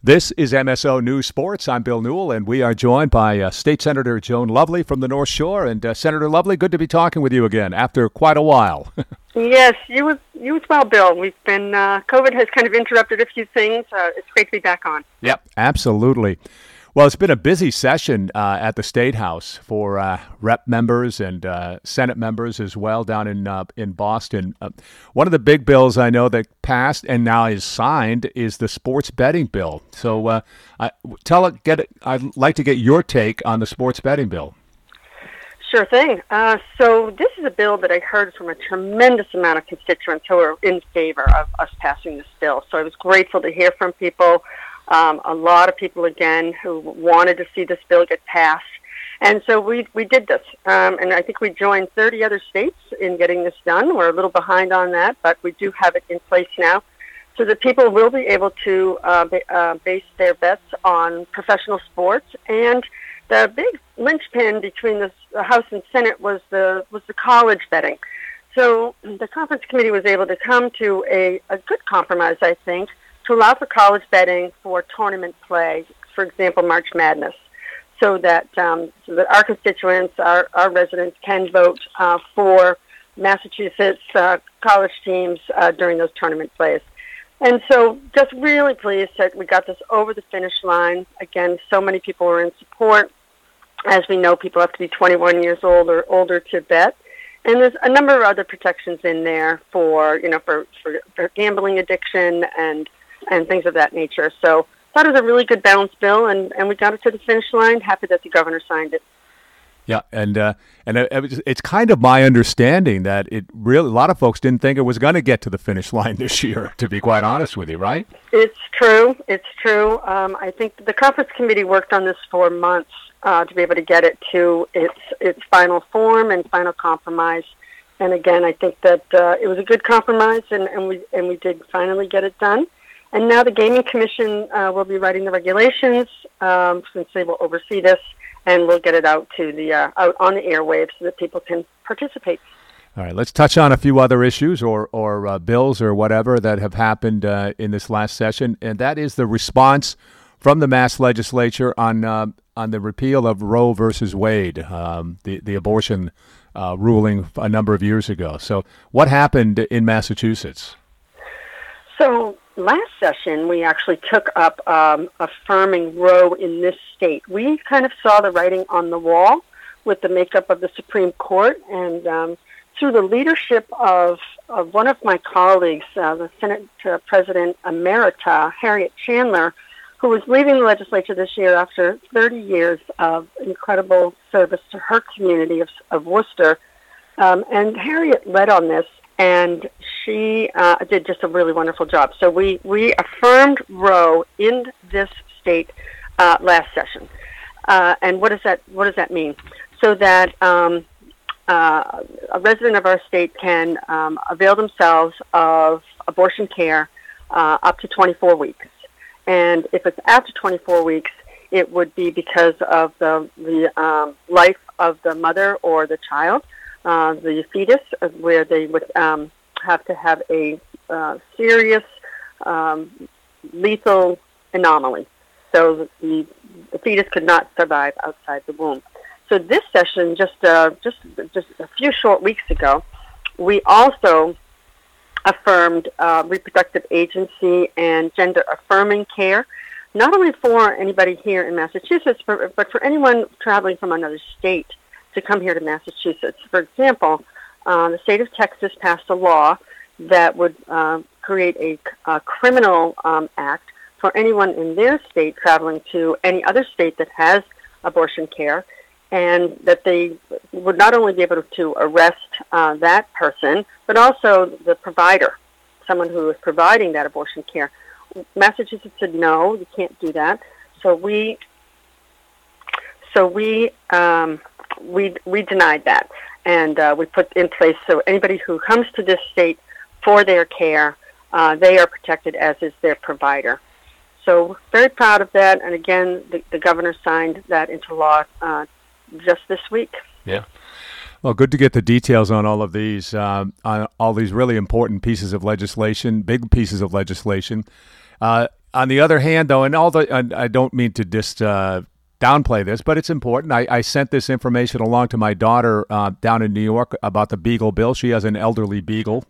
This is MSO News Sports. I'm Bill Newell, and we are joined by State Senator Joan Lovely from the North Shore. And Senator Lovely, good to be talking with you again after quite a while. Yes, you as well, Bill. We've been COVID has kind of interrupted a few things. It's great to be back on. Yep, absolutely. Well, it's been a busy session at the State House for rep members and Senate members as well down in Boston. One of the big bills I know that passed and now is signed is the sports betting bill. So I'd like to get your take on the sports betting bill. Sure thing. So this is a bill that I heard from a tremendous amount of constituents who are in favor of us passing this bill. So I was grateful to hear from people. A lot of people, again, who wanted to see this bill get passed. And so we did this. And I think we joined 30 other states in getting this done. We're a little behind on that, but we do have it in place now so that people will be able to base their bets on professional sports. And the big linchpin between the House and Senate was the college betting. So the conference committee was able to come to a good compromise, I think, to allow for college betting for tournament play, for example, March Madness, so that our constituents, our residents, can vote for Massachusetts college teams during those tournament plays. And so just really pleased that we got this over the finish line. Again, so many people were in support. As we know, people have to be 21 years old or older to bet. And there's a number of other protections in there for gambling addiction and things of that nature. So I thought it was a really good balanced bill, and we got it to the finish line. Happy that the governor signed it. Yeah, and it's kind of my understanding that a lot of folks didn't think it was going to get to the finish line this year, to be quite honest with you, right? It's true. I think the conference committee worked on this for months to be able to get it to its final form and final compromise. And again, I think that it was a good compromise, and we did finally get it done. And now the Gaming Commission will be writing the regulations since they will oversee this, and we'll get it out to out on the airwaves so that people can participate. All right, let's touch on a few other issues or bills or whatever that have happened in this last session, and that is the response from the Mass Legislature on the repeal of Roe versus Wade, the abortion ruling a number of years ago. So what happened in Massachusetts? So last session, we actually took up affirming Roe in this state. We kind of saw the writing on the wall with the makeup of the Supreme Court, and through the leadership of one of my colleagues, the Senate President Emerita, Harriet Chandler, who was leaving the legislature this year after 30 years of incredible service to her community of Worcester. And Harriet led on this, and she did just a really wonderful job. So we affirmed Roe in this state last session. And what does that mean? So that a resident of our state can avail themselves of abortion care up to 24 weeks. And if it's after 24 weeks, it would be because of the life of the mother or the child, the fetus, where they would have to have a serious lethal anomaly. So the fetus could not survive outside the womb. So this session, just a few short weeks ago, we also affirmed reproductive agency and gender-affirming care, not only for anybody here in Massachusetts, but for anyone traveling from another state to come here to Massachusetts. For example, the state of Texas passed a law that would create a criminal act for anyone in their state traveling to any other state that has abortion care, and that they would not only be able to arrest that person, but also the provider, someone who is providing that abortion care. Massachusetts said, no, you can't do that. So we denied that, and we put in place so anybody who comes to this state for their care, they are protected, as is their provider. So very proud of that, and again, the governor signed that into law just this week. Yeah. Well, good to get the details on all of these, on all these really important pieces of legislation, big pieces of legislation. On the other hand, though, and I don't mean to just downplay this, but it's important. I sent this information along to my daughter down in New York about the Beagle Bill. She has an elderly beagle.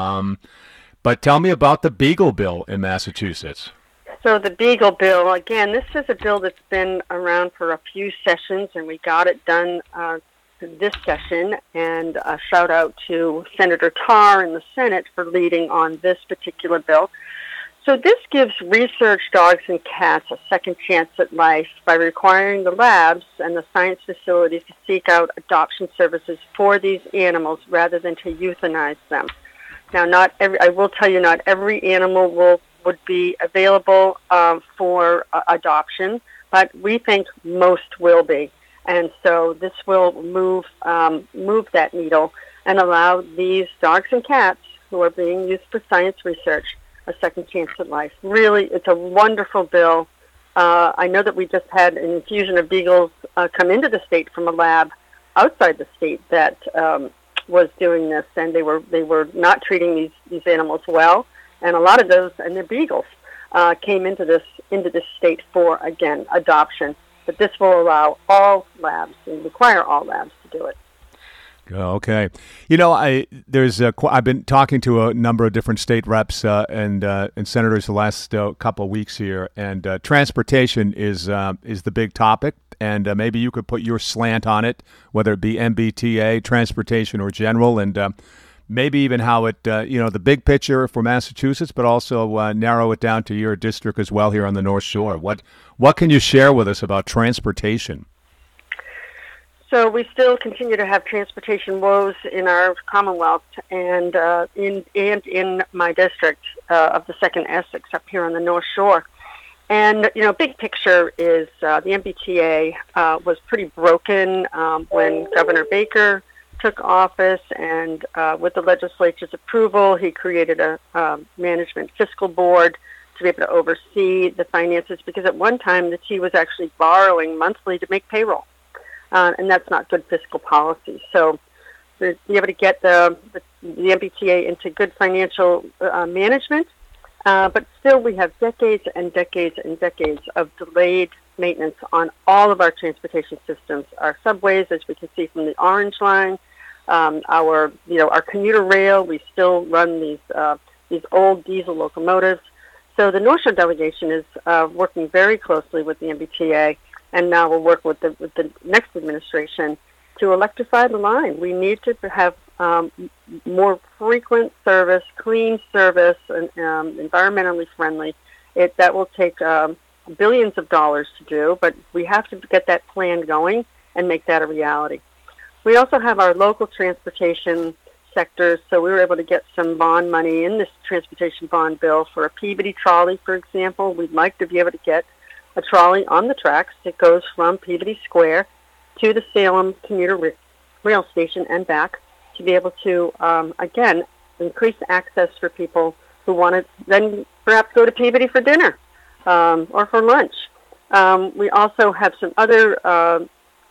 But tell me about the Beagle Bill in Massachusetts. So the Beagle Bill, again, this is a bill that's been around for a few sessions, and we got it done this session. And a shout out to Senator Tarr in the Senate for leading on this particular bill. So this gives research dogs and cats a second chance at life by requiring the labs and the science facilities to seek out adoption services for these animals rather than to euthanize them. Now, I will tell you, not every animal would be available for adoption, but we think most will be. And so this will move that needle and allow these dogs and cats who are being used for science research a second chance at life. Really, it's a wonderful bill. I know that we just had an infusion of beagles come into the state from a lab outside the state that was doing this, and they were not treating these animals well, and a lot of those and their beagles came into this state for, again, adoption. But this will allow all labs and require all labs to do it. Okay. You know, I've been talking to a number of different state reps and senators the last couple of weeks here, and transportation is the big topic. And maybe you could put your slant on it, whether it be MBTA, transportation, or general, and maybe even how it, the big picture for Massachusetts, but also narrow it down to your district as well here on the North Shore. What can you share with us about transportation? So we still continue to have transportation woes in our Commonwealth and in my district of the 2nd Essex up here on the North Shore. And, big picture is the MBTA was pretty broken when Governor Baker took office, and with the legislature's approval, he created a management fiscal board to be able to oversee the finances, because at one time the T was actually borrowing monthly to make payroll. And that's not good fiscal policy. So to be able to get the MBTA into good financial management, but still we have decades and decades and decades of delayed maintenance on all of our transportation systems. Our subways, as we can see from the Orange Line, our commuter rail, we still run these old diesel locomotives. So the North Shore delegation is working very closely with the MBTA, and now we'll work with the next administration to electrify the line. We need to have more frequent service, clean service, and environmentally friendly. That will take billions of dollars to do, but we have to get that plan going and make that a reality. We also have our local transportation sectors, so we were able to get some bond money in this transportation bond bill for a Peabody trolley, for example. We'd like to be able to get a trolley on the tracks that goes from Peabody Square to the Salem commuter rail station and back, to be able to, again, increase access for people who want to then perhaps go to Peabody for dinner or for lunch. We also have some other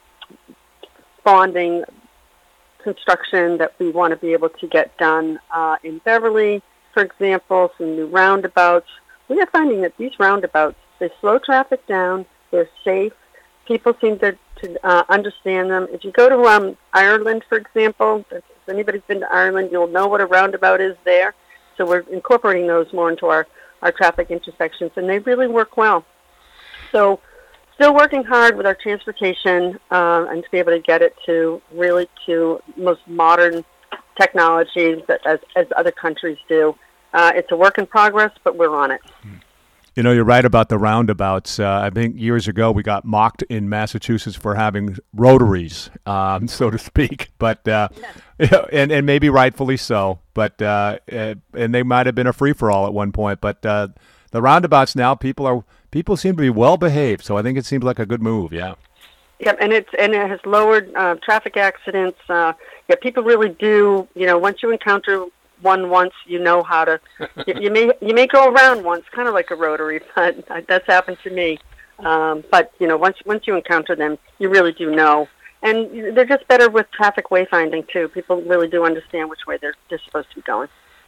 bonding construction that we want to be able to get done in Beverly, for example, some new roundabouts. We are finding that these roundabouts, they slow traffic down, they're safe, people seem to understand them. If you go to Ireland, for example, if anybody's been to Ireland, you'll know what a roundabout is there. So we're incorporating those more into our traffic intersections, and they really work well. So still working hard with our transportation and to be able to get it to most modern technologies that as other countries do. It's a work in progress, but we're on it. You know, you're right about the roundabouts. I think years ago we got mocked in Massachusetts for having rotaries, so to speak. But and maybe rightfully so. But and they might have been a free for all at one point. But the roundabouts now, people seem to be well behaved. So I think it seems like a good move. Yeah. Yep, and it has lowered traffic accidents. People really do. Once you encounter one once, you know how to. You may go around once, kind of like a rotary, but that's happened to me. But once you encounter them, you really do know, and they're just better with traffic wayfinding too. People really do understand which way they're supposed to be going.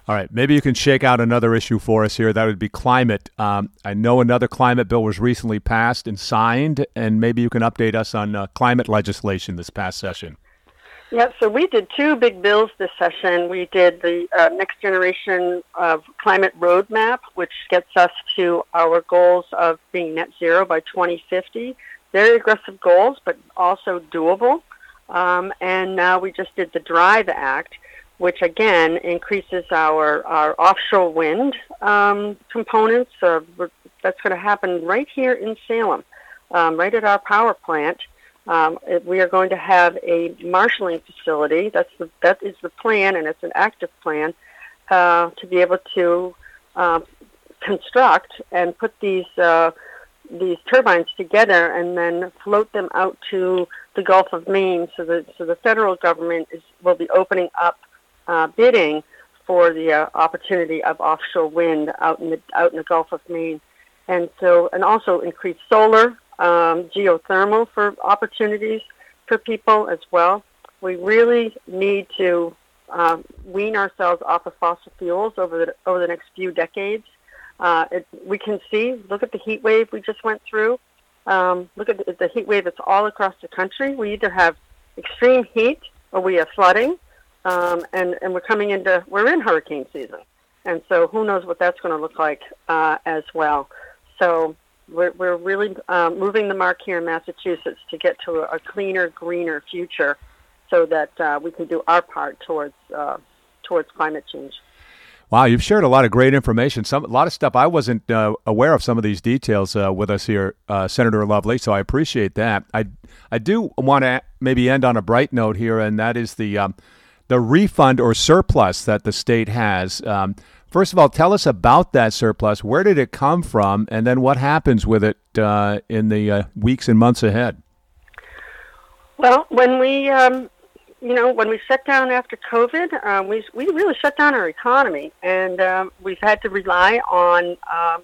All right, maybe you can shake out another issue for us here. That would be climate. I know another climate bill was recently passed and signed, and maybe you can update us on climate legislation this past session. Yeah, so we did two big bills this session. We did the Next Generation of Climate Roadmap, which gets us to our goals of being net zero by 2050. Very aggressive goals, but also doable. And now we just did the DRIVE Act, which again increases our offshore wind components. That's going to happen right here in Salem, right at our power plant. We are going to have a marshaling facility. That is the plan, and it's an active plan to be able to construct and put these turbines together and then float them out to the Gulf of Maine. So the federal government will be opening up bidding for the opportunity of offshore wind out in the Gulf of Maine, and also increase solar, geothermal for opportunities for people as well. We really need to wean ourselves off of fossil fuels over the next few decades. We can see, look at the heat wave we just went through. Look at the heat wave that's all across the country. We either have extreme heat or we have flooding. And we're in hurricane season, and so who knows what that's going to look like as well. So we're really moving the mark here in Massachusetts to get to a cleaner, greener future, so that we can do our part towards climate change. Wow, you've shared a lot of great information. A lot of stuff I wasn't aware of. Some of these details with us here, Senator Lovely. So I appreciate that. I do want to maybe end on a bright note here, and that is the refund or surplus that the state has. First of all, tell us about that surplus. Where did it come from? And then what happens with it in the weeks and months ahead? Well, when we shut down after COVID, we really shut down our economy. And we've had to rely on,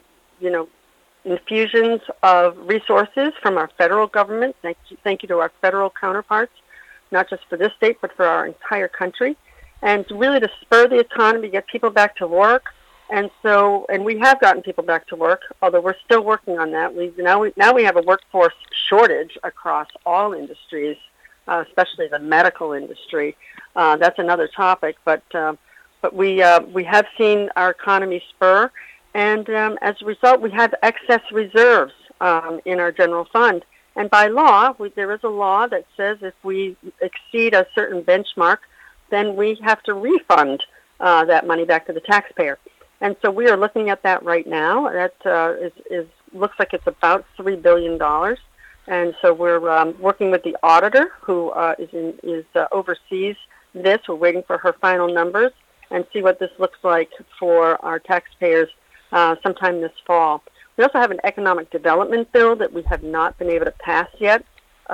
infusions of resources from our federal government. Thank you to our federal counterparts, not just for this state, but for our entire country, and really to spur the economy, get people back to work. And we have gotten people back to work, although we're still working on that. Now we have a workforce shortage across all industries, especially the medical industry. That's another topic, but we have seen our economy spur, and as a result, we have excess reserves in our general fund. And by law, there is a law that says if we exceed a certain benchmark, then we have to refund that money back to the taxpayer. And so we are looking at that right now. That looks like it's about $3 billion. And so we're working with the auditor who oversees this. We're waiting for her final numbers and see what this looks like for our taxpayers sometime this fall. We also have an economic development bill that we have not been able to pass yet.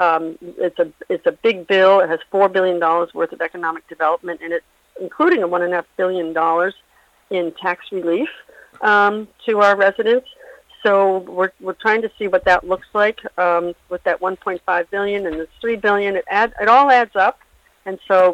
It's a big bill. It has $4 billion worth of economic development in it, including a $1.5 billion in tax relief to our residents. So we're trying to see what that looks like with that $1.5 billion and the $3 billion. It all adds up, and so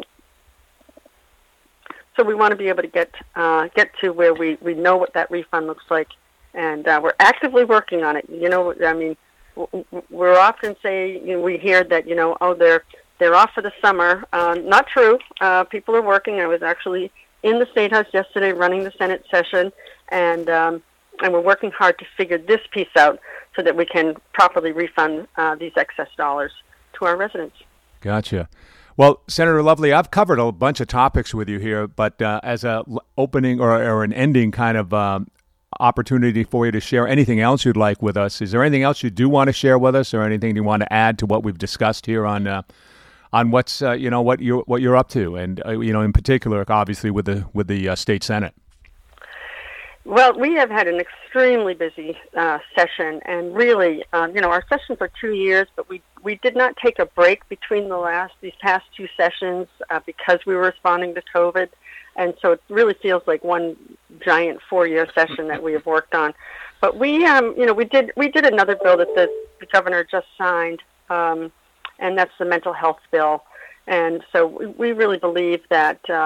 we want to be able to get to where we know what that refund looks like. And we're actively working on it. We're often we hear that, they're off for the summer. Not true. People are working. I was actually in the State House yesterday running the Senate session, and we're working hard to figure this piece out so that we can properly refund these excess dollars to our residents. Gotcha. Well, Senator Lovely, I've covered a bunch of topics with you here, but as a opening or an ending kind of opportunity for you to share anything else you'd like with us. Is there anything else you do want to share with us, or anything you want to add to what we've discussed here on what's what you're up to, and in particular, obviously with the state Senate? Well, we have had an extremely busy session, and really, our sessions are 2 years, but we did not take a break between these past two sessions because we were responding to COVID. And so it really feels like one giant 4-year session that we have worked on. But we did another bill that the governor just signed, and that's the mental health bill. And so we really believe that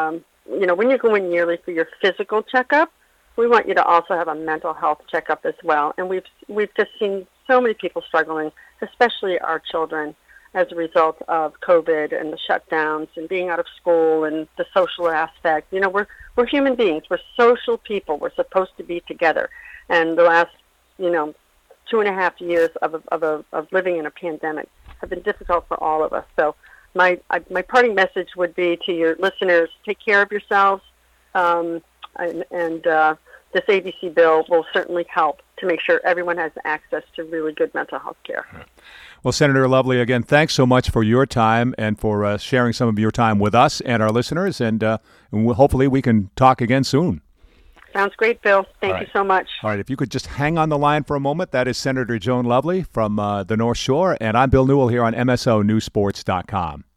when you go in yearly for your physical checkup, we want you to also have a mental health checkup as well. And we've just seen so many people struggling, especially our children, as a result of COVID and the shutdowns and being out of school and the social aspect. We're human beings. We're social people. We're supposed to be together. And the last, 2.5 years of living in a pandemic have been difficult for all of us. So my parting message would be to your listeners: take care of yourselves, and this ABC bill will certainly help to make sure everyone has access to really good mental health care. Well, Senator Lovely, again, thanks so much for your time and for sharing some of your time with us and our listeners, and hopefully we can talk again soon. Sounds great, Bill. Thank you so much. All right, if you could just hang on the line for a moment. That is Senator Joan Lovely from the North Shore, and I'm Bill Newell here on MSONewsports.com.